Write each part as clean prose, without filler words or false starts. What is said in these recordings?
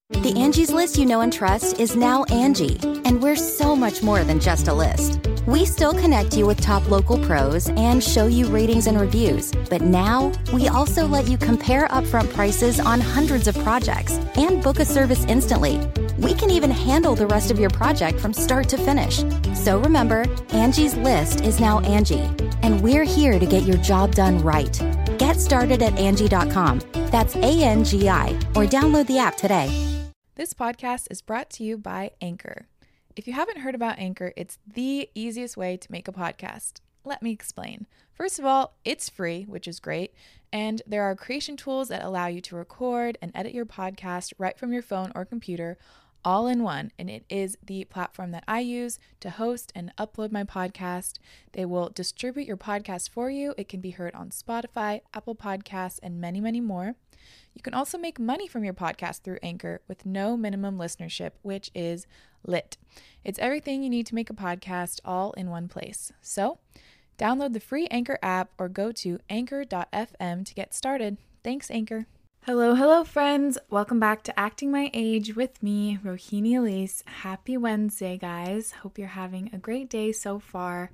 The Angie's List you know and trust is now Angie, and we're so much more than just a list. We still connect you with top local pros and show you ratings and reviews, but now we also let you compare upfront prices on hundreds of projects and book a service instantly. We can even handle the rest of your project from start to finish. So remember, Angie's List is now Angie, and we're here to get your job done right. Get started at Angie.com. That's ANGI, or download the app today. This podcast is brought to you by Anchor. If you haven't heard about Anchor, it's the easiest way to make a podcast. Let me explain. First of all, it's free, which is great, and there are creation tools that allow you to record and edit your podcast right from your phone or computer, all in one, and it is the platform that I use to host and upload my podcast. They will distribute your podcast for you. It can be heard on Spotify, Apple Podcasts, and many, many more. You can also make money from your podcast through Anchor with no minimum listenership, which is lit. It's everything you need to make a podcast all in one place. So, download the free Anchor app or go to anchor.fm to get started. Thanks, Anchor. Hello, friends. Welcome back to Acting My Age with me, Rohini Elise. Happy Wednesday, guys. Hope you're having a great day so far.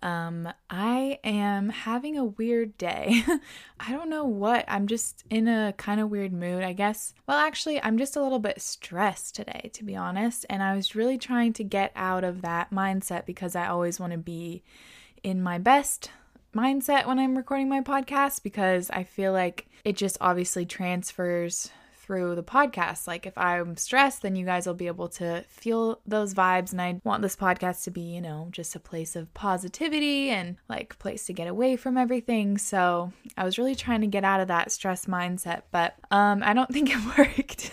I am having a weird day. I don't know what. I'm just in a kind of weird mood, I guess. Well, actually, I'm just a little bit stressed today, to be honest. And I was really trying to get out of that mindset because I always want to be in my best mindset when I'm recording my podcast, because I feel like it just obviously transfers through the podcast. Like if I'm stressed, then you guys will be able to feel those vibes, and I want this podcast to be, just a place of positivity and like a place to get away from everything. So I was really trying to get out of that stress mindset, but I don't think it worked.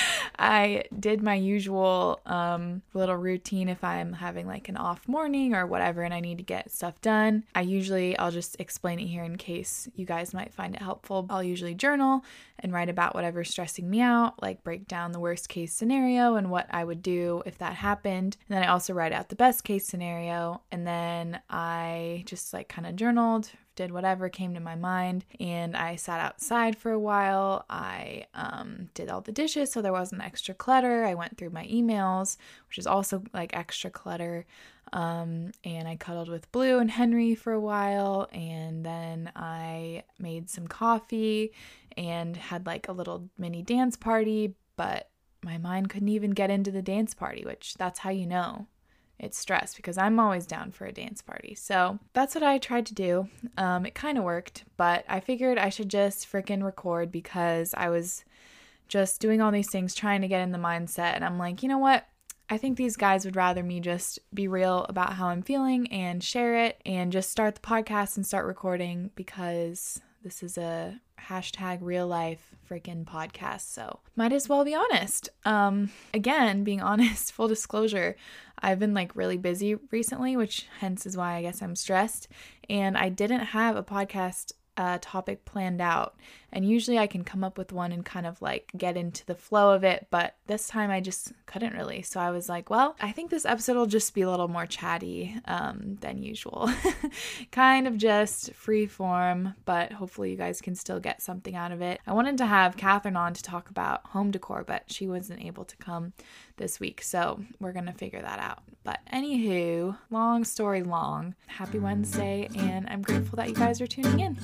I did my usual little routine if I'm having like an off morning or whatever and I need to get stuff done. I'll just explain it here in case you guys might find it helpful. I'll usually journal and write about whatever's stressing me out, like break down the worst case scenario and what I would do if that happened. And then I also write out the best case scenario, and then I just like kind of journaled, did whatever came to my mind, and I sat outside for a while. I did all the dishes so there wasn't extra clutter. I went through my emails, which is also like extra clutter, and I cuddled with Blue and Henry for a while, and then I made some coffee and had like a little mini dance party, but my mind couldn't even get into the dance party, which that's how you know it's stress, because I'm always down for a dance party. So that's what I tried to do. It kind of worked, but I figured I should just freaking record because I was just doing all these things, trying to get in the mindset. And I'm like, you know what? I think these guys would rather me just be real about how I'm feeling and share it and just start the podcast and start recording, because this is a #real life freaking podcast. So might as well be honest. Again, being honest, full disclosure, I've been like really busy recently, which hence is why I guess I'm stressed. And I didn't have a podcast topic planned out. And usually I can come up with one and kind of like get into the flow of it, but this time I just couldn't really. So I was like, well, I think this episode will just be a little more chatty than usual. Kind of just free form, but hopefully you guys can still get something out of it. I wanted to have Catherine on to talk about home decor, but she wasn't able to come this week, so we're gonna figure that out. But anywho, long story long, happy Wednesday, and I'm grateful that you guys are tuning in.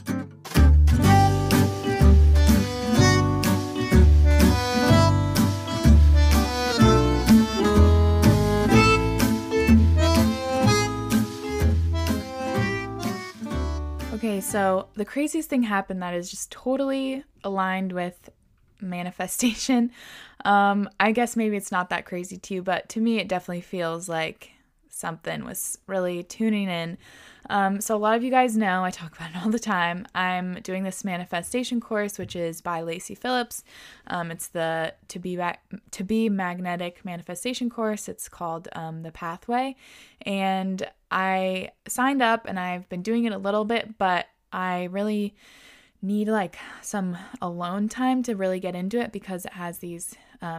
Okay, so the craziest thing happened that is just totally aligned with manifestation. I guess maybe it's not that crazy to you, but to me it definitely feels like something was really tuning in. So a lot of you guys know, I talk about it all the time, I'm doing this manifestation course, which is by Lacy Phillips. It's the To Be Magnetic Manifestation course. It's called The Pathway. And I signed up and I've been doing it a little bit, but I really need like some alone time to really get into it, because it has these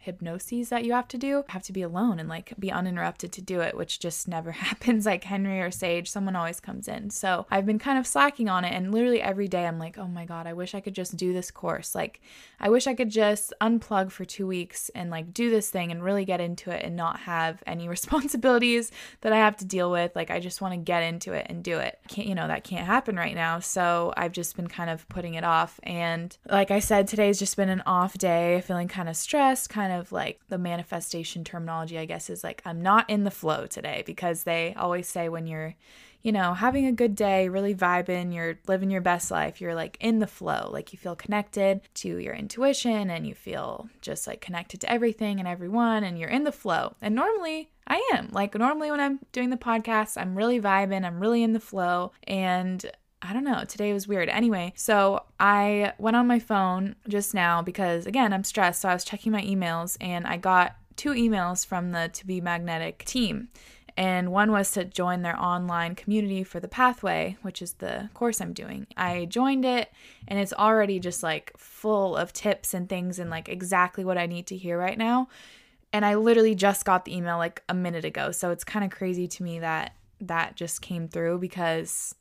hypnoses that you have to do. You have to be alone and like be uninterrupted to do it, which just never happens. Like Henry or Sage, someone always comes in. So I've been kind of slacking on it, and literally every day I'm like, oh my God, I wish I could just do this course. Like I wish I could just unplug for 2 weeks and like do this thing and really get into it and not have any responsibilities that I have to deal with. Like I just want to get into it and do it. That can't happen right now. So I've just been kind of putting it off. And like I said, today's just been an off day, feeling kind of stressed, kind of like the manifestation terminology, I guess, is like, I'm not in the flow today, because they always say when you're, having a good day, really vibing, you're living your best life, you're like in the flow, like you feel connected to your intuition and you feel just like connected to everything and everyone, and you're in the flow. And normally I am. Like normally when I'm doing the podcast, I'm really vibing, I'm really in the flow, and I don't know, today was weird. Anyway, so I went on my phone just now because, again, I'm stressed. So I was checking my emails and I got 2 emails from the To Be Magnetic team. And one was to join their online community for the Pathway, which is the course I'm doing. I joined it and it's already just like full of tips and things and like exactly what I need to hear right now. And I literally just got the email like a minute ago. So it's kind of crazy to me that that just came through, because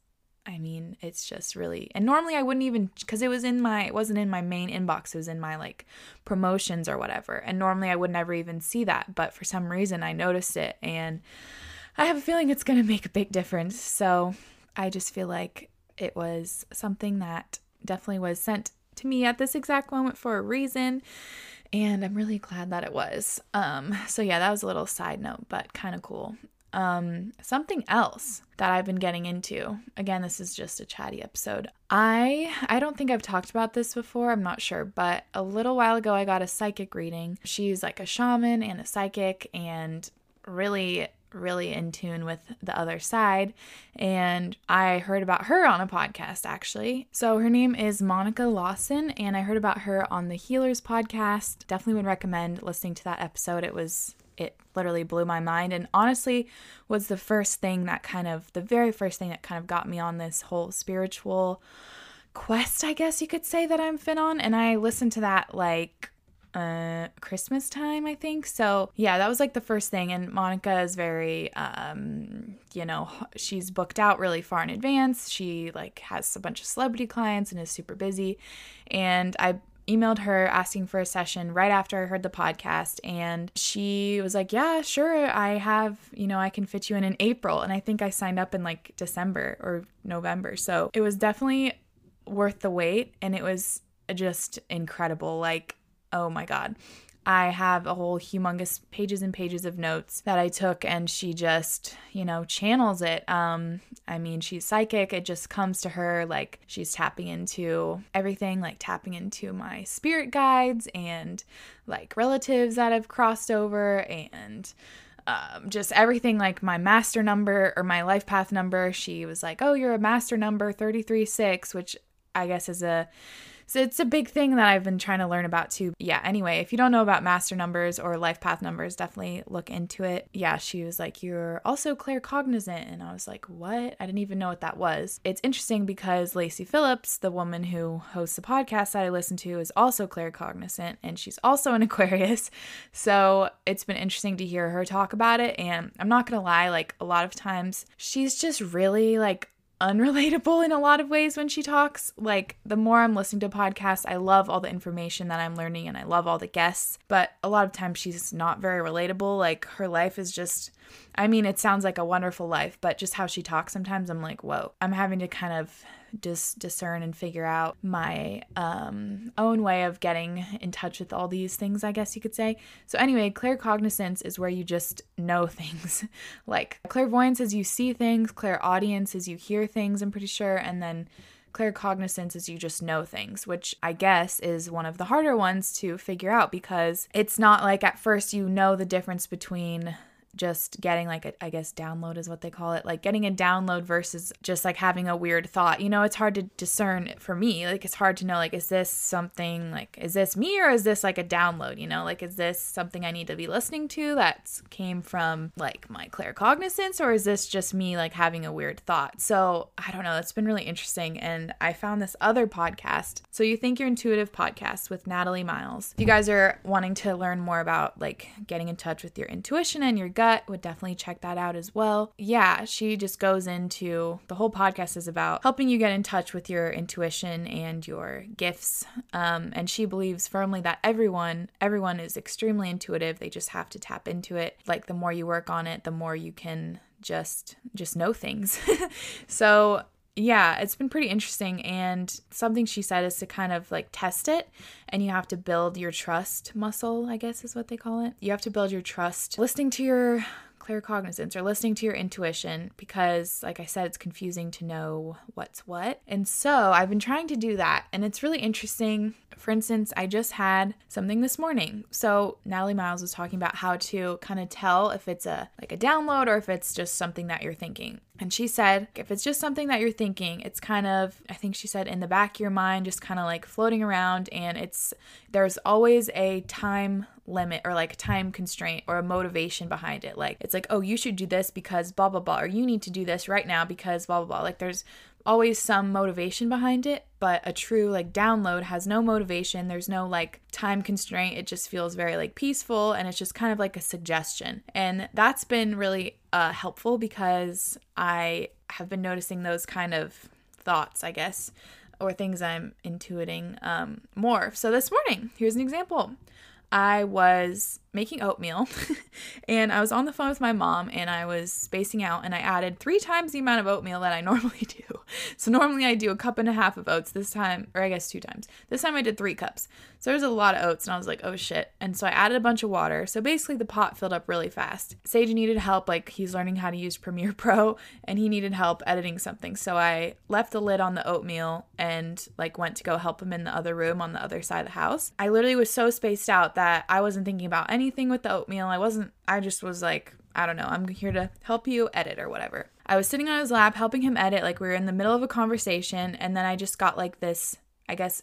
it's just really, and normally I wouldn't even, because it wasn't in my main inbox, it was in my like promotions or whatever, and normally I would never even see that, but for some reason I noticed it, and I have a feeling it's going to make a big difference. So I just feel like it was something that definitely was sent to me at this exact moment for a reason, and I'm really glad that it was. So yeah, that was a little side note, but kind of cool. Something else that I've been getting into, again, this is just a chatty episode. I don't think I've talked about this before, I'm not sure, but a little while ago I got a psychic reading. She's like a shaman and a psychic and really in tune with the other side, and I heard about her on a podcast actually. So her name is Monica Lawson, and I heard about her on the Healers podcast. Definitely would recommend listening to that episode. It literally blew my mind, and honestly was the very first thing that kind of got me on this whole spiritual quest, I guess you could say, that I'm fit on. And I listened to that like Christmas time, I think. So yeah, that was like the first thing. And Monica is very, she's booked out really far in advance. She like has a bunch of celebrity clients and is super busy. And I emailed her asking for a session right after I heard the podcast, and she was like, yeah, sure, I have, I can fit you in April. And I think I signed up in like December or November. So it was definitely worth the wait, and it was just incredible. Like, oh my God. I have a whole humongous pages and pages of notes that I took, and she just, channels it. She's psychic. It just comes to her like she's tapping into everything, like tapping into my spirit guides and like relatives that have crossed over, and just everything, like my master number or my life path number. She was like, oh, you're a master number 33-6, which I guess is it's a big thing that I've been trying to learn about too. Yeah, anyway, if you don't know about master numbers or life path numbers, definitely look into it. Yeah, she was like, you're also claircognizant. And I was like, what? I didn't even know what that was. It's interesting because Lacy Phillips, the woman who hosts the podcast that I listen to, is also claircognizant, and she's also an Aquarius. So it's been interesting to hear her talk about it. And I'm not going to lie, like a lot of times she's just really like unrelatable in a lot of ways when she talks. Like the more I'm listening to podcasts, I love all the information that I'm learning and I love all the guests, but a lot of times she's not very relatable. Like her life is just, it sounds like a wonderful life, but just how she talks sometimes, I'm like, whoa. I'm having to kind of discern and figure out my own way of getting in touch with all these things, I guess you could say. So anyway, claircognizance is where you just know things. Like clairvoyance is you see things, clairaudience is you hear things, I'm pretty sure, and then claircognizance is you just know things, which I guess is one of the harder ones to figure out, because it's not like at first you know the difference between just getting like I guess download is what they call it, like getting a download versus just like having a weird thought. It's hard to discern for me. Like it's hard to know, like, is this something, like, is this me or is this like a download? Like, is this something I need to be listening to that came from like my claircognizance, or is this just me like having a weird thought? So I don't know. It's been really interesting. And I found this other podcast, So You Think You're Intuitive podcast with Natalie Miles. If you guys are wanting to learn more about like getting in touch with your intuition and your gut, would definitely check that out as well. Yeah, she just goes into, the whole podcast is about helping you get in touch with your intuition and your gifts. And she believes firmly that everyone is extremely intuitive. They just have to tap into it. Like the more you work on it, the more you can just know things. So yeah, it's been pretty interesting. And something she said is to kind of like test it, and you have to build your trust muscle, I guess is what they call it. You have to build your trust listening to your claircognizance or listening to your intuition, because like I said, it's confusing to know what's what. And so I've been trying to do that, and it's really interesting. For instance, I just had something this morning. So Natalie Miles was talking about how to kind of tell if it's a download or if it's just something that you're thinking. And she said, if it's just something that you're thinking, it's kind of, I think she said, in the back of your mind, just kind of like floating around, and there's always a time limit or like time constraint or a motivation behind it. Like it's like, oh, you should do this because blah, blah, blah, or you need to do this right now because blah, blah, blah. Like there's always some motivation behind it, but a true like download has no motivation. There's no like time constraint. It just feels very like peaceful, and it's just kind of like a suggestion. And that's been really helpful, because I have been noticing those kind of thoughts, I guess, or things I'm intuiting more. So this morning, here's an example. I was making oatmeal and I was on the phone with my mom, and I was spacing out, and I added 3 times the amount of oatmeal that I normally do. So normally I do 1.5 cups of oats. This time, or I guess 2 times. This time I did 3 cups. So there's a lot of oats, and I was like, oh shit. And so I added a bunch of water. So basically the pot filled up really fast. Sage needed help. Like he's learning how to use Premiere Pro, and he needed help editing something. So I left the lid on the oatmeal and like went to go help him in the other room on the other side of the house. I literally was so spaced out that I wasn't thinking about anything with the oatmeal. I just was like, I don't know, I'm here to help you edit or whatever. I was sitting on his lap helping him edit, like we were in the middle of a conversation, and then I just got like this, I guess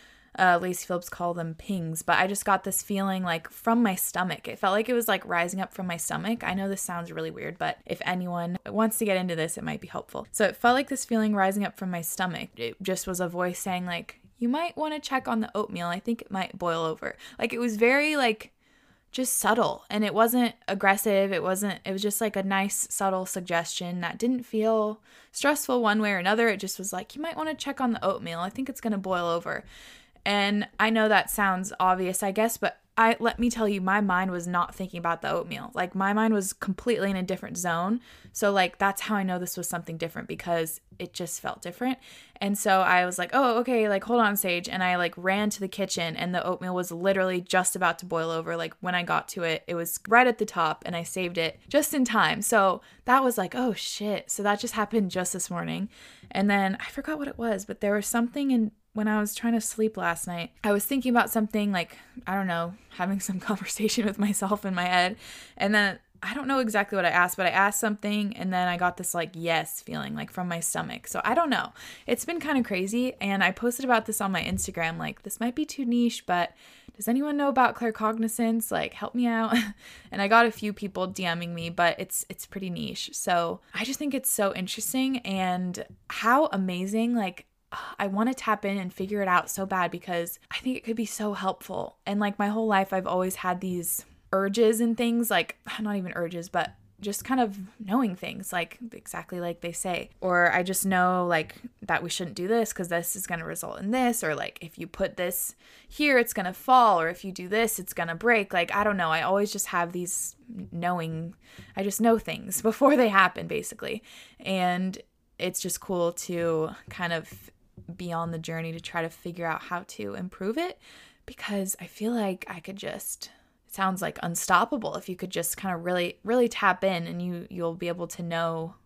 Lacey Phillips called them pings, but I just got this feeling like from my stomach. It felt like it was like rising up from my stomach. I know this sounds really weird, but if anyone wants to get into this, it might be helpful. So it felt like this feeling rising up from my stomach. It just was a voice saying like, you might want to check on the oatmeal. I think it might boil over. Like it was very like just subtle, and it wasn't aggressive. It was just like a nice subtle suggestion that didn't feel stressful one way or another. It just was like, you might want to check on the oatmeal. I think it's going to boil over. And I know that sounds obvious, I guess, but let me tell you, my mind was not thinking about the oatmeal. Like my mind was completely in a different zone. So like, that's how I know this was something different, because it just felt different. And so I was like, oh, okay, like hold on, Sage. And I like ran to the kitchen, and the oatmeal was literally just about to boil over. Like when I got to it, it was right at the top, and I saved it just in time. So that was like, oh shit. So that just happened just this morning. And then I forgot what it was, but there was something when I was trying to sleep last night, I was thinking about something like, I don't know, having some conversation with myself in my head. And then I don't know exactly what I asked, but I asked something, and then I got this like yes feeling like from my stomach. So I don't know. It's been kind of crazy. And I posted about this on my Instagram, like this might be too niche, but does anyone know about claircognizance? Like help me out. And I got a few people DMing me, but it's pretty niche. So I just think it's so interesting, and how amazing, like I want to tap in and figure it out so bad, because I think it could be so helpful. And like my whole life, I've always had these urges and things, like not even urges, but just kind of knowing things like exactly like they say. Or I just know like that we shouldn't do this because this is going to result in this, or like if you put this here, it's going to fall, or if you do this, it's going to break. Like, I don't know. I always just have these I just know things before they happen, basically. And it's just cool to kind of be on the journey to try to figure out how to improve it, because I feel like I could just, it sounds like unstoppable if you could just kind of really, really tap in, and you'll be able to know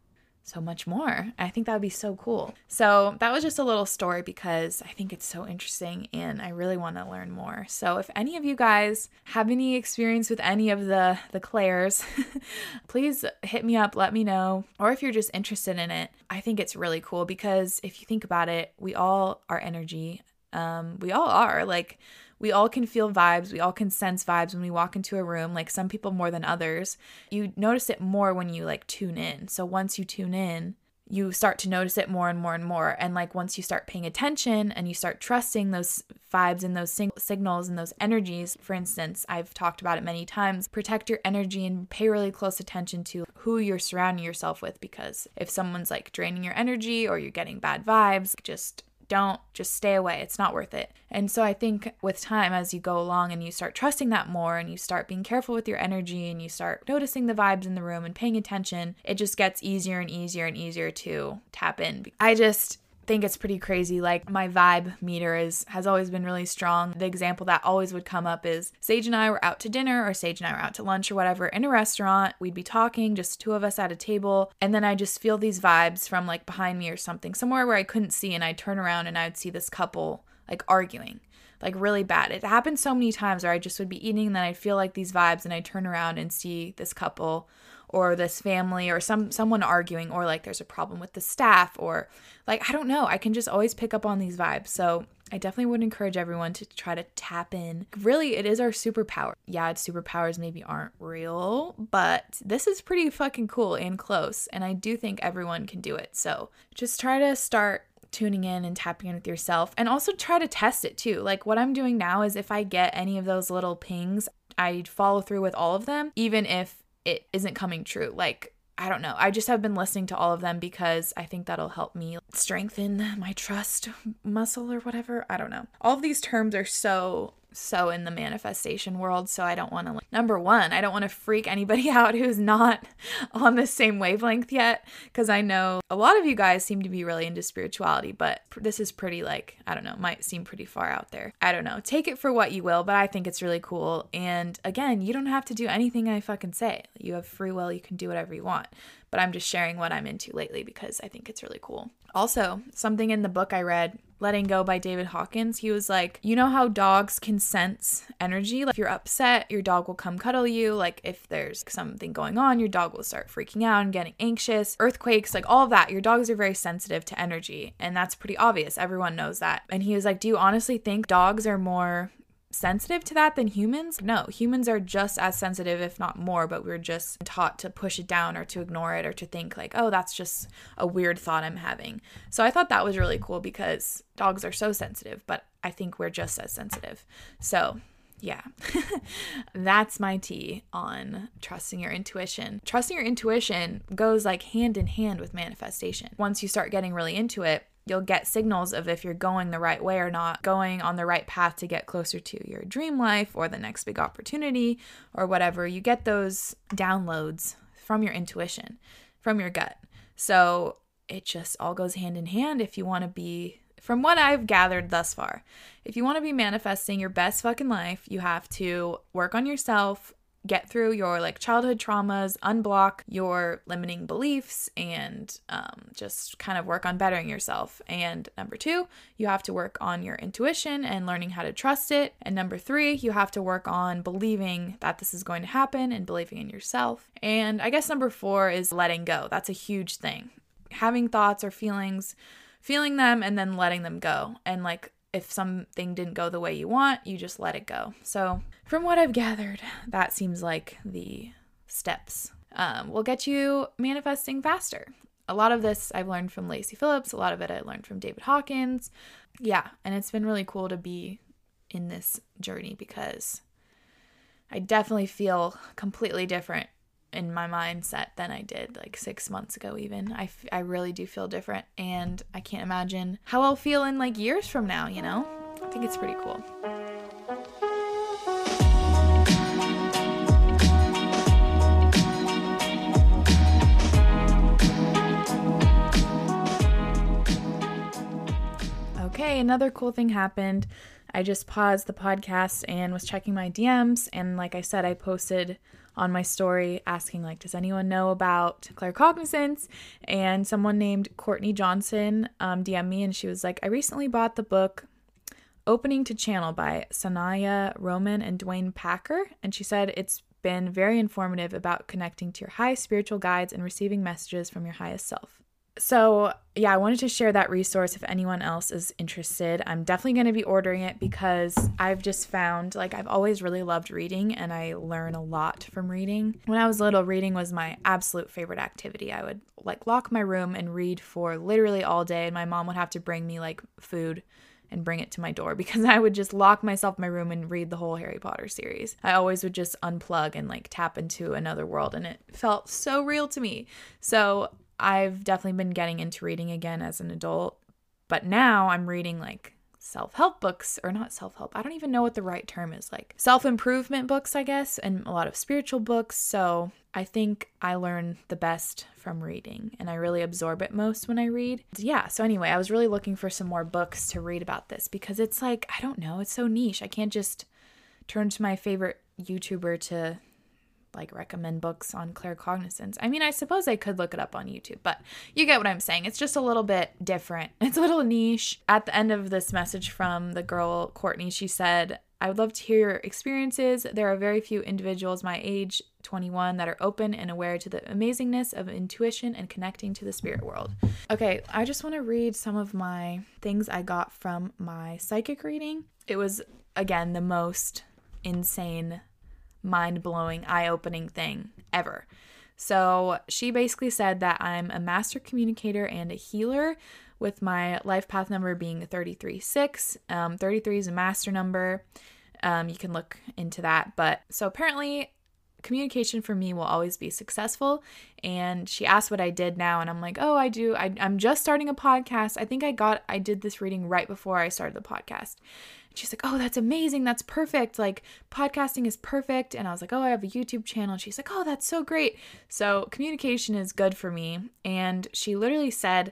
so much more. I think that would be so cool. So that was just a little story because I think it's so interesting and I really want to learn more. So if any of you guys have any experience with any of the clairs, please hit me up, let me know. Or if you're just interested in it, I think it's really cool because if you think about it, we all are energy. We all are. Like, we all can feel vibes. We all can sense vibes when we walk into a room, like some people more than others. You notice it more when you like tune in. So once you tune in, you start to notice it more and more and more. And like once you start paying attention and you start trusting those vibes and those signals and those energies, for instance, I've talked about it many times, protect your energy and pay really close attention to who you're surrounding yourself with. Because if someone's like draining your energy or you're getting bad vibes, just stay away. It's not worth it. And so I think with time, as you go along and you start trusting that more and you start being careful with your energy and you start noticing the vibes in the room and paying attention, it just gets easier and easier and easier to tap in. I just think it's pretty crazy. Like, my vibe meter has always been really strong. The example that always would come up is Sage and I were out to dinner, or Sage and I were out to lunch or whatever in a restaurant. We'd be talking, just two of us at a table, and then I just feel these vibes from like behind me or something, somewhere where I couldn't see, and I'd turn around and I'd see this couple like arguing, like really bad. It happened so many times where I just would be eating and then I'd feel like these vibes and I'd turn around and see this couple or this family or someone arguing, or like there's a problem with the staff, or like, I don't know, I can just always pick up on these vibes. So I definitely would encourage everyone to try to tap in. Really, it is our superpower. Yeah, its superpowers maybe aren't real, but this is pretty fucking cool and close, and I do think everyone can do it. So just try to start tuning in and tapping in with yourself, and also try to test it too. Like, what I'm doing now is if I get any of those little pings, I follow through with all of them, even if it isn't coming true. Like, I don't know. I just have been listening to all of them because I think that'll help me strengthen my trust muscle or whatever. I don't know. All of these terms are so in the manifestation world, so I don't want to, number one, I don't want to freak anybody out who's not on the same wavelength yet, because I know a lot of you guys seem to be really into spirituality, but this is pretty, like, I don't know, might seem pretty far out there. I don't know. Take it for what you will, but I think it's really cool. And again, you don't have to do anything I fucking say. You have free will. You can do whatever you want. But I'm just sharing what I'm into lately because I think it's really cool. Also, something in the book I read, Letting Go by David Hawkins, he was like, you know how dogs can sense energy? Like, if you're upset, your dog will come cuddle you. Like, if there's something going on, your dog will start freaking out and getting anxious. Earthquakes, like all of that. Your dogs are very sensitive to energy, and that's pretty obvious. Everyone knows that. And he was like, do you honestly think dogs are more sensitive to that than humans? No, humans are just as sensitive, if not more, but we're just taught to push it down or to ignore it or to think like, oh, that's just a weird thought I'm having. So I thought that was really cool because dogs are so sensitive, but I think we're just as sensitive. So yeah, that's my tea on trusting your intuition. Trusting your intuition goes like hand in hand with manifestation. Once you start getting really into it, you'll get signals of if you're going the right way or not, going on the right path to get closer to your dream life or the next big opportunity or whatever. You get those downloads from your intuition, from your gut. So it just all goes hand in hand if you want to be, from what I've gathered thus far, if you want to be manifesting your best fucking life, you have to work on yourself, get through your like childhood traumas, unblock your limiting beliefs, and just kind of work on bettering yourself. And number 2, you have to work on your intuition and learning how to trust it. And number 3, you have to work on believing that this is going to happen and believing in yourself. And I guess number 4 is letting go. That's a huge thing. Having thoughts or feelings, feeling them and then letting them go. And like, if something didn't go the way you want, you just let it go. So from what I've gathered, that seems like the steps will get you manifesting faster. A lot of this I've learned from Lacy Phillips. A lot of it I learned from David Hawkins. Yeah, and it's been really cool to be in this journey because I definitely feel completely different in my mindset than I did like 6 months ago even. I really do feel different, and I can't imagine how I'll feel in like years from now, you know? I think it's pretty cool. Okay, another cool thing happened. I just paused the podcast and was checking my DMs. And like I said, I posted on my story asking, like, does anyone know about claircognizance? And someone named Courtney Johnson DM'd me, and she was like, I recently bought the book Opening to Channel by Sanaya Roman and Dwayne Packer. And she said it's been very informative about connecting to your highest spiritual guides and receiving messages from your highest self. So yeah, I wanted to share that resource if anyone else is interested. I'm definitely going to be ordering it because I've just found, like, I've always really loved reading and I learn a lot from reading. When I was little, reading was my absolute favorite activity. I would like lock my room and read for literally all day, and my mom would have to bring me like food and bring it to my door because I would just lock myself in my room and read the whole Harry Potter series. I always would just unplug and like tap into another world, and it felt so real to me. So I've definitely been getting into reading again as an adult, but now I'm reading like self-help books, or not self-help. I don't even know what the right term is, like self-improvement books, I guess, and a lot of spiritual books. So I think I learn the best from reading, and I really absorb it most when I read. Yeah, so anyway, I was really looking for some more books to read about this because it's like, I don't know, it's so niche. I can't just turn to my favorite YouTuber to like recommend books on claircognizance. I mean, I suppose I could look it up on YouTube, but you get what I'm saying. It's just a little bit different. It's a little niche. At the end of this message from the girl, Courtney, she said, I would love to hear your experiences. There are very few individuals my age, 21, that are open and aware to the amazingness of intuition and connecting to the spirit world. Okay, I just want to read some of my things I got from my psychic reading. It was, again, the most insane, mind-blowing, eye-opening thing ever. So she basically said that I'm a master communicator and a healer, with my life path number being 33-6. 33 is a master number. You can look into that. But so apparently communication for me will always be successful. And she asked what I did now, and I'm like, oh, I do. I'm just starting a podcast. I think I did this reading right before I started the podcast. She's like, oh, that's amazing. That's perfect. Like, podcasting is perfect. And I was like, oh, I have a YouTube channel. And she's like, oh, that's so great. So communication is good for me. And she literally said,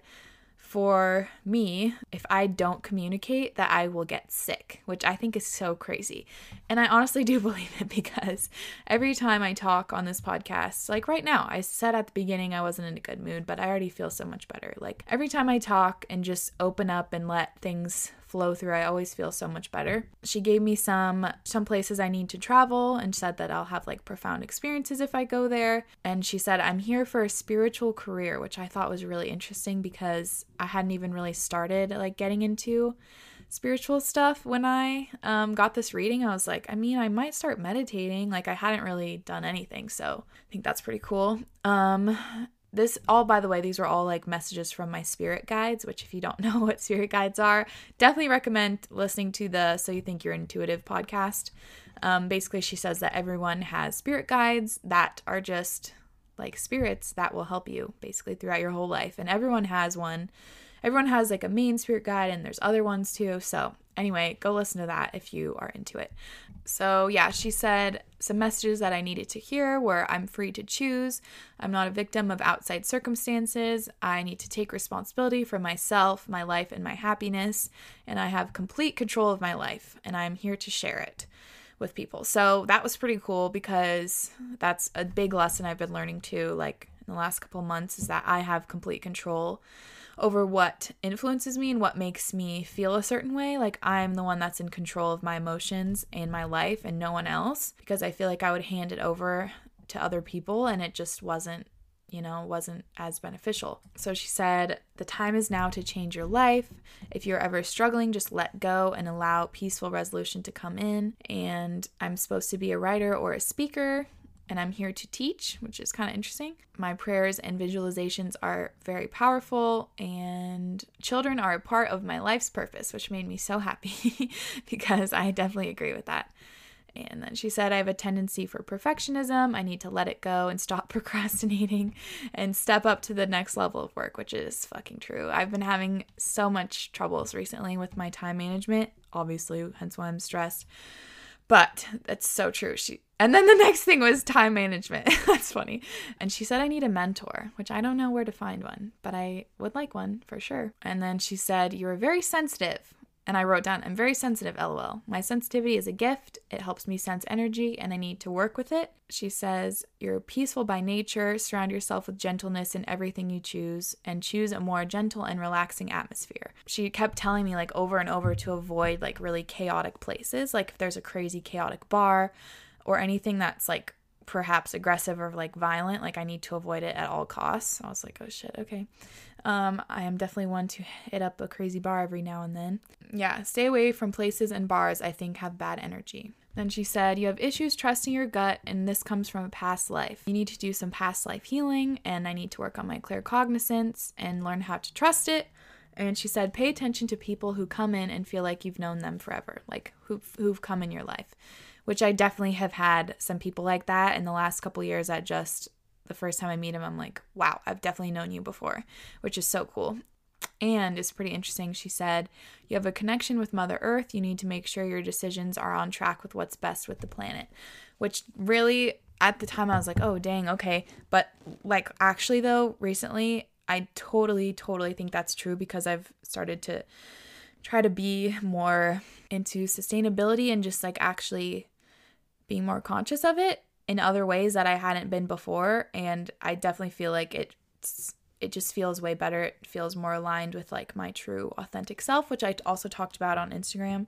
for me, if I don't communicate, that I will get sick, which I think is so crazy. And I honestly do believe it, because every time I talk on this podcast, like right now, I said at the beginning I wasn't in a good mood, but I already feel so much better. Like every time I talk and just open up and let things flow through, I always feel so much better. She gave me some places I need to travel and said that I'll have like profound experiences if I go there. And she said I'm here for a spiritual career, which I thought was really interesting because I hadn't even really started like getting into spiritual stuff when I got this reading. I was like, I mean, I might start meditating. Like I hadn't really done anything, so I think that's pretty cool. By the way, these were all like messages from my spirit guides, which if you don't know what spirit guides are, definitely recommend listening to the So You Think You're Intuitive podcast. Basically, she says that everyone has spirit guides that are just like spirits that will help you basically throughout your whole life. And everyone has one. Everyone has like a main spirit guide, and there's other ones too. So anyway, go listen to that if you are into it. So yeah, she said some messages that I needed to hear were I'm free to choose. I'm not a victim of outside circumstances. I need to take responsibility for myself, my life, and my happiness. And I have complete control of my life, and I'm here to share it with people. So that was pretty cool, because that's a big lesson I've been learning too, like in the last couple months, is that I have complete control over what influences me and what makes me feel a certain way. Like I'm the one that's in control of my emotions and my life, and no one else, because I feel like I would hand it over to other people and it just wasn't as beneficial. So she said, the time is now to change your life. If you're ever struggling, just let go and allow peaceful resolution to come in. And I'm supposed to be a writer or a speaker, and I'm here to teach, which is kind of interesting. My prayers and visualizations are very powerful, and children are a part of my life's purpose, which made me so happy because I definitely agree with that. And then she said, I have a tendency for perfectionism. I need to let it go and stop procrastinating and step up to the next level of work, which is fucking true. I've been having so much troubles recently with my time management, obviously, hence why I'm stressed. But that's so true. And then the next thing was time management. That's funny. And she said I need a mentor, which I don't know where to find one, but I would like one for sure. And then she said, you're very sensitive. And I wrote down, I'm very sensitive, LOL. My sensitivity is a gift. It helps me sense energy and I need to work with it. She says, you're peaceful by nature. Surround yourself with gentleness in everything you choose and choose a more gentle and relaxing atmosphere. She kept telling me like over and over to avoid like really chaotic places. Like if there's a crazy chaotic bar or anything that's like perhaps aggressive or like violent, like I need to avoid it at all costs. I was like, oh shit, okay. I am definitely one to hit up a crazy bar every now and then. Yeah, stay away from places and bars I think have bad energy. Then she said, you have issues trusting your gut, and this comes from a past life. You need to do some past life healing, and I need to work on my claircognizance and learn how to trust it. And she said, pay attention to people who come in and feel like you've known them forever, like who've come in your life, which I definitely have had some people like that in the last couple years that just the first time I meet him, I'm like, wow, I've definitely known you before, which is so cool. And it's pretty interesting. She said, you have a connection with Mother Earth. You need to make sure your decisions are on track with what's best with the planet, which really at the time I was like, oh, dang, okay. But like actually though, recently, I totally think that's true because I've started to try to be more into sustainability and just like actually being more conscious of it in other ways that I hadn't been before. And I definitely feel like it just feels way better. It feels more aligned with like my true authentic self, which I also talked about on Instagram.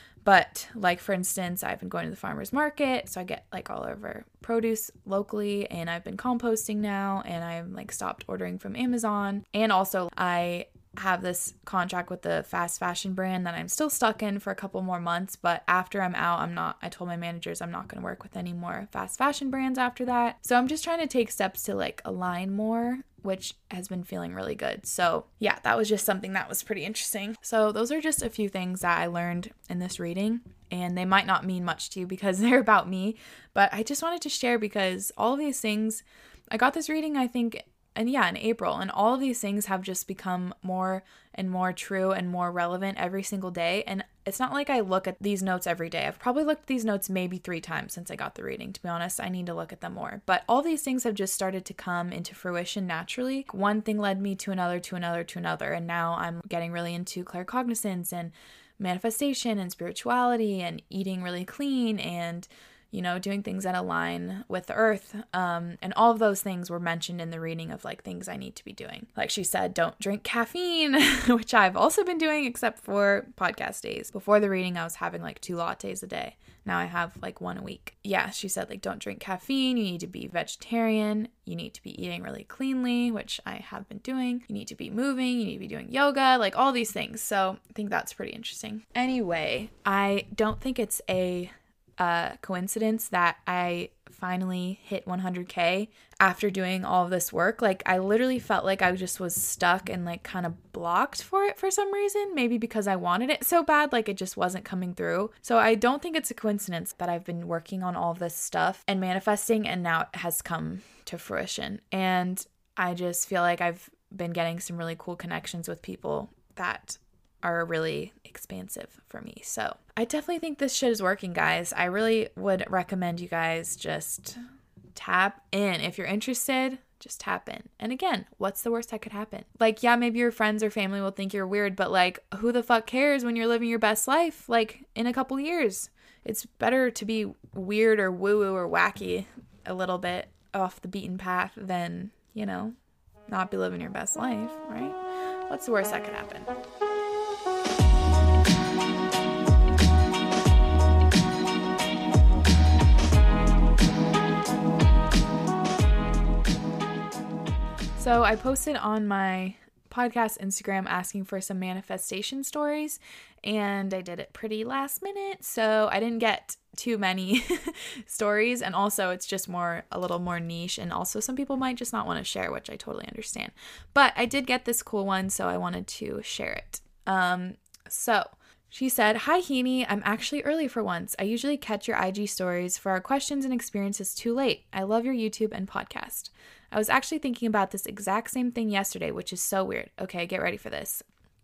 But like, for instance, I've been going to the farmer's market, so I get like all of our produce locally, and I've been composting now, and I'm like stopped ordering from Amazon. And also I have this contract with the fast fashion brand that I'm still stuck in for a couple more months, but after I'm out, I told my managers I'm not going to work with any more fast fashion brands after that. So I'm just trying to take steps to like align more, which has been feeling really good. So yeah, that was just something that was pretty interesting. So those are just a few things that I learned in this reading, and they might not mean much to you because they're about me, but I just wanted to share because all of these things, I got this reading, I think, in April, and all of these things have just become more and more true and more relevant every single day. And it's not like I look at these notes every day. I've probably looked at these notes maybe 3 times since I got the reading, to be honest. I need to look at them more. But all these things have just started to come into fruition naturally. One thing led me to another, and now I'm getting really into claircognizance and manifestation and spirituality and eating really clean and doing things that align with the earth. And all of those things were mentioned in the reading of like things I need to be doing. Like she said, don't drink caffeine, which I've also been doing except for podcast days. Before the reading, I was having like 2 lattes a day. Now I have like 1 a week. Yeah, she said like don't drink caffeine. You need to be vegetarian. You need to be eating really cleanly, which I have been doing. You need to be moving. You need to be doing yoga, like all these things. So I think that's pretty interesting. Anyway, I don't think it's a coincidence that I finally hit 100K after doing all of this work. Like I literally felt like I just was stuck and like kind of blocked for it for some reason, maybe because I wanted it so bad, like it just wasn't coming through. So I don't think it's a coincidence that I've been working on all of this stuff and manifesting, and now it has come to fruition. And I just feel like I've been getting some really cool connections with people that are really expansive for me. So I definitely think this shit is working, guys. I really would recommend you guys just tap in. If you're interested, just tap in. And again, what's the worst that could happen? Like, yeah, maybe your friends or family will think you're weird, but like, who the fuck cares when you're living your best life? Like, in a couple years, it's better to be weird or woo-woo or wacky a little bit off the beaten path than, not be living your best life, right? What's the worst that could happen? So I posted on my podcast Instagram asking for some manifestation stories, and I did it pretty last minute, so I didn't get too many stories, and also it's just a little more niche, and also some people might just not want to share, which I totally understand. But I did get this cool one, so I wanted to share it. So she said, "Hi Heaney, I'm actually early for once. I usually catch your IG stories for our questions and experiences too late. I love your YouTube and podcast. I was actually thinking about this exact same thing yesterday, which is so weird. Okay, get ready for this.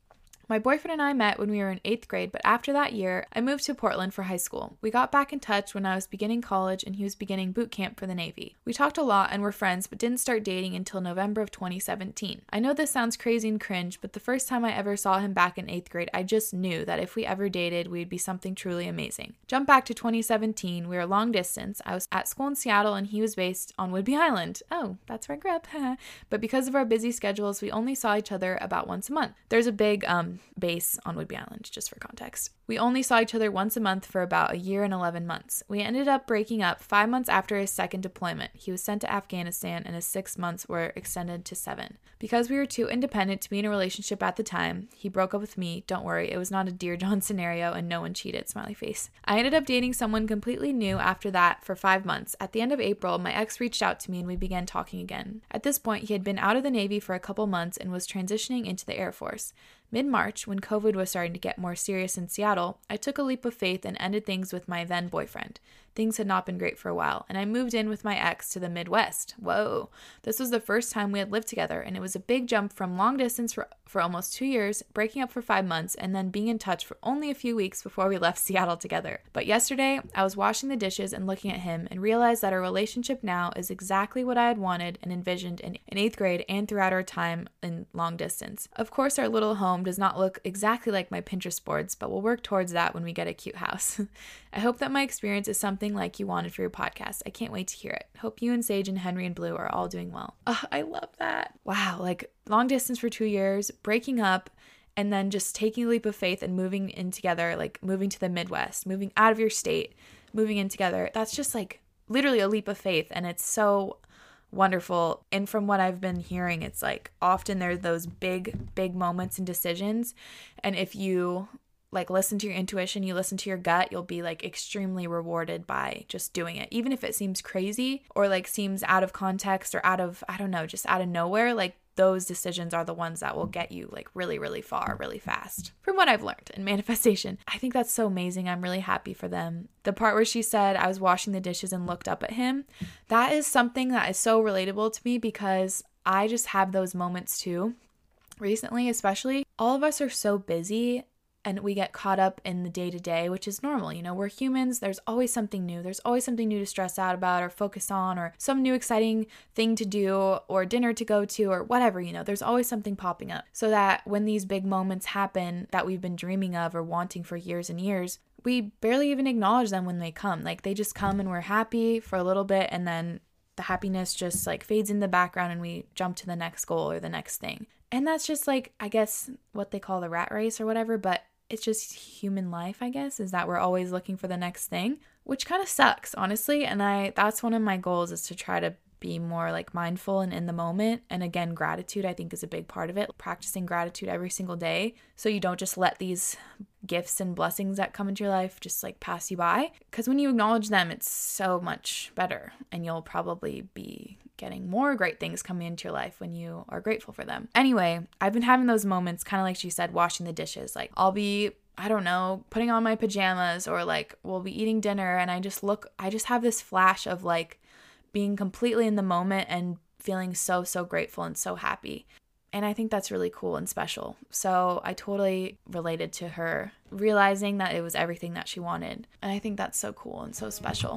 My boyfriend and I met when we were in 8th grade, but after that year, I moved to Portland for high school. We got back in touch when I was beginning college and he was beginning boot camp for the Navy. We talked a lot and were friends, but didn't start dating until November of 2017. I know this sounds crazy and cringe, but the first time I ever saw him back in 8th grade, I just knew that if we ever dated, we'd be something truly amazing. Jump back to 2017, we were long distance. I was at school in Seattle and he was based on Whidbey Island. Oh, that's where I grew up. But because of our busy schedules, we only saw each other about once a month. There's a big base on Whidbey Island, just for context. We only saw each other once a month for about a year and 11 months. We ended up breaking up 5 months after his second deployment. He was sent to Afghanistan and his 6 months were extended to 7. Because we were too independent to be in a relationship at the time, he broke up with me. Don't worry, it was not a Dear John scenario and no one cheated, smiley face. I ended up dating someone completely new after that for 5 months. At the end of April, my ex reached out to me and we began talking again. At this point, he had been out of the Navy for a couple months and was transitioning into the Air Force. Mid-March, when COVID was starting to get more serious in Seattle, I took a leap of faith and ended things with my then boyfriend. Things had not been great for a while, and I moved in with my ex to the Midwest. Whoa. This was the first time we had lived together, and it was a big jump from long distance for almost 2 years, breaking up for 5 months, and then being in touch for only a few weeks before we left Seattle together. But yesterday, I was washing the dishes and looking at him and realized that our relationship now is exactly what I had wanted and envisioned in 8th grade and throughout our time in long distance. Of course, our little home does not look exactly like my Pinterest boards, but we'll work towards that when we get a cute house. I hope that my experience is something like you wanted for your podcast. I can't wait to hear it. Hope you and Sage and Henry and Blue are all doing well. Oh, I love that. Wow, like long distance for 2 years, breaking up, and then just taking a leap of faith and moving in together, like moving to the Midwest, moving out of your state, moving in together. That's just like literally a leap of faith, and it's so wonderful. And from what I've been hearing, it's like often there's those big moments and decisions, and if you like listen to your intuition, you listen to your gut, you'll be like extremely rewarded by just doing it. Even if it seems crazy or like seems out of context or out of, I don't know, just out of nowhere, like those decisions are the ones that will get you like really, really far, really fast. From what I've learned in manifestation, I think that's so amazing. I'm really happy for them. The part where she said, I was washing the dishes and looked up at him, that is something that is so relatable to me because I just have those moments too. Recently, especially, all of us are so busy and we get caught up in the day-to-day, which is normal. You know, we're humans. There's always something new. There's always something new to stress out about or focus on or some new exciting thing to do or dinner to go to or whatever, you know. There's always something popping up. So that when these big moments happen that we've been dreaming of or wanting for years and years, we barely even acknowledge them when they come. Like they just come and we're happy for a little bit and then the happiness just like fades in the background and we jump to the next goal or the next thing. And that's just like, I guess, what they call the rat race or whatever, but it's just human life, I guess, is that we're always looking for the next thing, which kind of sucks, honestly. And that's one of my goals is to try to be more like mindful and in the moment. And again, gratitude, I think, is a big part of it. Practicing gratitude every single day so you don't just let these gifts and blessings that come into your life just like pass you by. Because when you acknowledge them, it's so much better and you'll probably be getting more great things coming into your life when you are grateful for them. Anyway, I've been having those moments, kind of like she said, washing the dishes. Like I'll be, I don't know, putting on my pajamas or like we'll be eating dinner and I just have this flash of like being completely in the moment and feeling so grateful and so happy. And I think that's really cool and special. So I totally related to her realizing that it was everything that she wanted. And I think that's so cool and so special.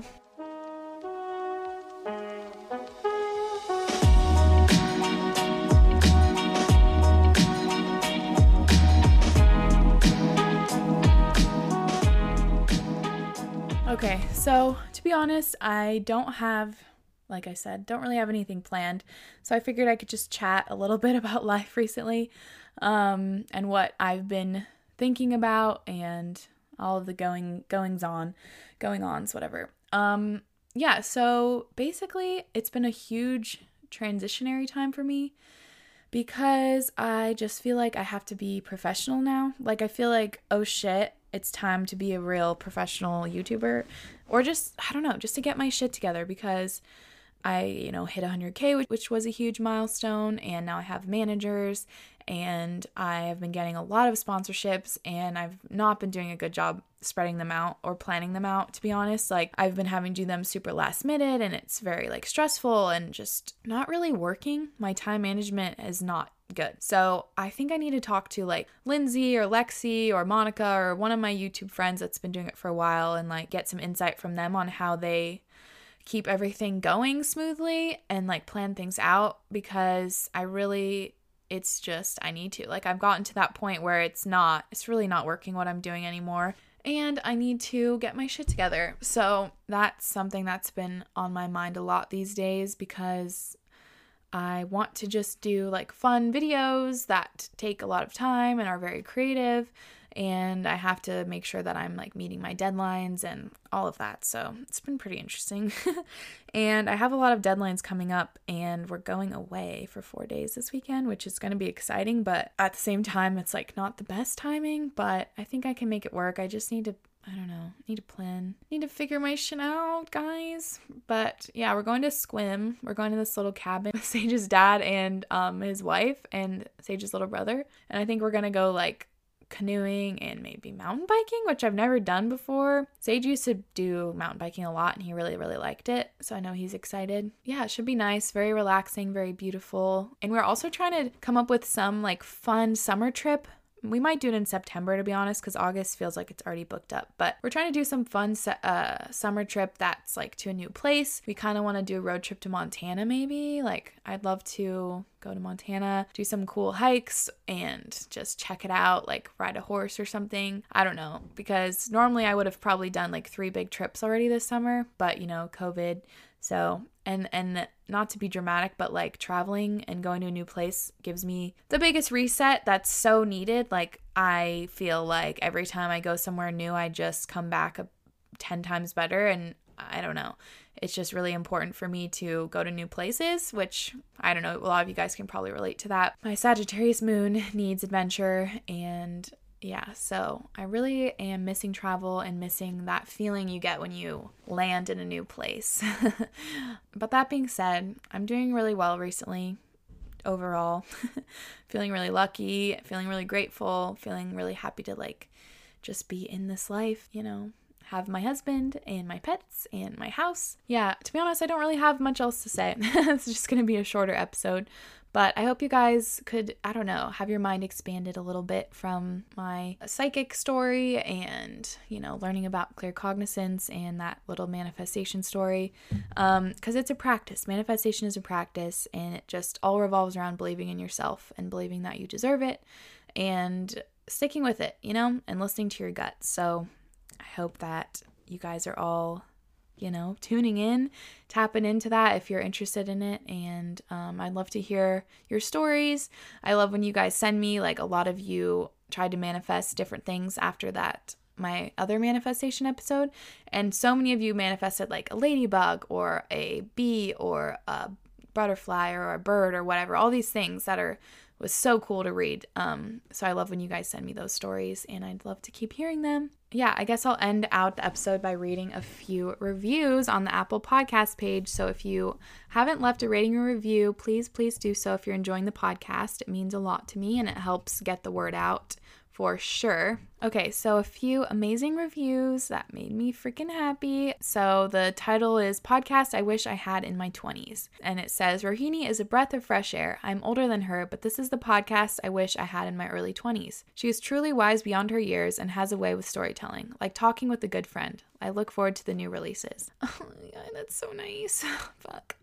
Okay, so to be honest, I don't have, like I said, don't really have anything planned. So I figured I could just chat a little bit about life recently, and what I've been thinking about and all of the going-ons, whatever. Yeah, so basically it's been a huge transitionary time for me because I just feel like I have to be professional now. Like I feel like, oh shit, it's time to be a real professional YouTuber or just, I don't know, just to get my shit together because I, hit 100K, which was a huge milestone. And now I have managers and I have been getting a lot of sponsorships, and I've not been doing a good job spreading them out or planning them out, to be honest. Like, I've been having to do them super last minute, and it's very like stressful and just not really working. My time management is not good. So I think I need to talk to like Lindsay or Lexi or Monica or one of my YouTube friends that's been doing it for a while, and like get some insight from them on how they keep everything going smoothly and like plan things out, because I need to. Like, I've gotten to that point where it's really not working what I'm doing anymore, and I need to get my shit together. So that's something that's been on my mind a lot these days, because I want to just do like fun videos that take a lot of time and are very creative, and I have to make sure that I'm like meeting my deadlines and all of that. So it's been pretty interesting. And I have a lot of deadlines coming up, and we're going away for 4 days this weekend, which is going to be exciting, but at the same time, it's like not the best timing, but I think I can make it work. I just need to plan, need to figure my shit out, guys. But yeah, we're going to Sequim. We're going to this little cabin with Sage's dad and his wife and Sage's little brother. And I think we're going to go like canoeing and maybe mountain biking, which I've never done before. Sage used to do mountain biking a lot, and he really, really liked it. So I know he's excited. Yeah, it should be nice. Very relaxing, very beautiful. And we're also trying to come up with some like fun summer trip. We might do it in September, to be honest, because August feels like it's already booked up. But we're trying to do some fun summer trip that's like to a new place. We kind of want to do a road trip to Montana, maybe. Like, I'd love to go to Montana, do some cool hikes, and just check it out, like ride a horse or something. I don't know, because normally I would have probably done like 3 big trips already this summer, but you know, COVID. So, and not to be dramatic, but like traveling and going to a new place gives me the biggest reset that's so needed. Like, I feel like every time I go somewhere new, I just come back 10 times better. And I don't know, it's just really important for me to go to new places, which I don't know, a lot of you guys can probably relate to that. My Sagittarius moon needs adventure, and yeah, so I really am missing travel and missing that feeling you get when you land in a new place. But that being said, I'm doing really well recently overall. Feeling really lucky, feeling really grateful, feeling really happy to like just be in this life, you know, have my husband and my pets and my house. Yeah, to be honest, I don't really have much else to say. It's just going to be a shorter episode. But I hope you guys could, I don't know, have your mind expanded a little bit from my psychic story and, you know, learning about clear cognizance and that little manifestation story. Because it's a practice. Manifestation is a practice, and it just all revolves around believing in yourself and believing that you deserve it and sticking with it, you know, and listening to your gut. So I hope that you guys are all, you know, tuning in, tapping into that if you're interested in it. And I'd love to hear your stories. I love when you guys send me, like, a lot of you tried to manifest different things after that, my other manifestation episode. And so many of you manifested like a ladybug or a bee or a butterfly or a bird or whatever, all these things that was so cool to read. So I love when you guys send me those stories, and I'd love to keep hearing them. Yeah, I guess I'll end out the episode by reading a few reviews on the Apple Podcast page. So if you haven't left a rating or review, please do so if you're enjoying the podcast. It means a lot to me, and it helps get the word out for sure. Okay, so a few amazing reviews that made me freaking happy. So the title is Podcast I Wish I Had in My 20s. And it says, Rohini is a breath of fresh air. I'm older than her, but this is the podcast I wish I had in my early 20s. She is truly wise beyond her years and has a way with storytelling, like talking with a good friend. I look forward to the new releases. Oh my God, that's so nice. Fuck.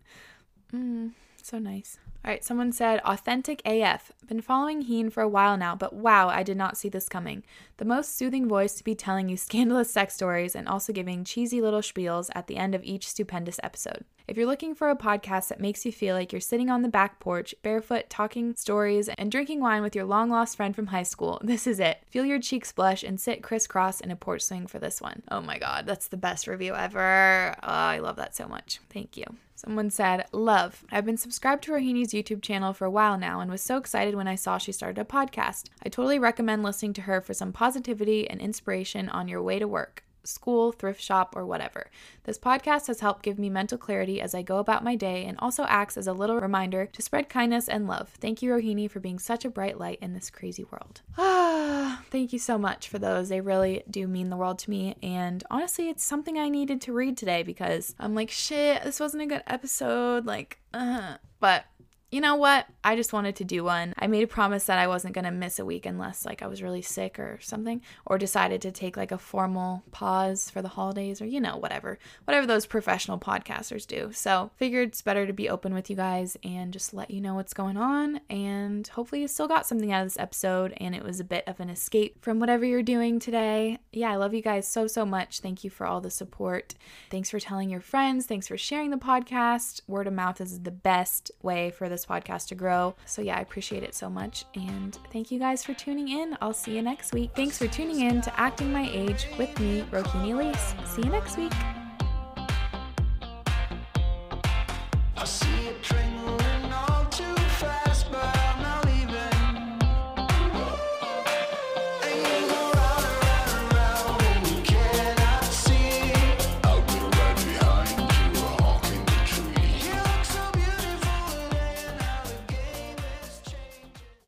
So nice. All right, someone said, Authentic AF. Been following Heen for a while now, but wow, I did not see this coming. The most soothing voice to be telling you scandalous sex stories and also giving cheesy little spiels at the end of each stupendous episode. If you're looking for a podcast that makes you feel like you're sitting on the back porch, barefoot, talking stories, and drinking wine with your long-lost friend from high school, this is it. Feel your cheeks blush and sit crisscross in a porch swing for this one. Oh my God, that's the best review ever. Oh, I love that so much. Thank you. Someone said, Love. I've been subscribed to Rohini's YouTube channel for a while now and was so excited when I saw she started a podcast. I totally recommend listening to her for some positivity and inspiration on your way to work. school, thrift shop, or whatever. This podcast has helped give me mental clarity as I go about my day and also acts as a little reminder to spread kindness and love. Thank you, Rohini, for being such a bright light in this crazy world. Thank you so much for those. They really do mean the world to me. And honestly, it's something I needed to read today because I'm like, shit, this wasn't a good episode. But you know what? I just wanted to do one. I made a promise that I wasn't going to miss a week unless I was really sick or something, or decided to take a formal pause for the holidays, or whatever those professional podcasters do. So figured it's better to be open with you guys and just let you know what's going on, and hopefully you still got something out of this episode and it was a bit of an escape from whatever you're doing today. Yeah, I love you guys so much. Thank you for all the support. Thanks for telling your friends. Thanks for sharing the podcast. Word of mouth is the best way for this podcast to grow. So yeah, I appreciate it so much. And thank you guys for tuning in. I'll see you next week. Thanks for tuning in to Acting My Age with me, Rohini Elise. See you next week.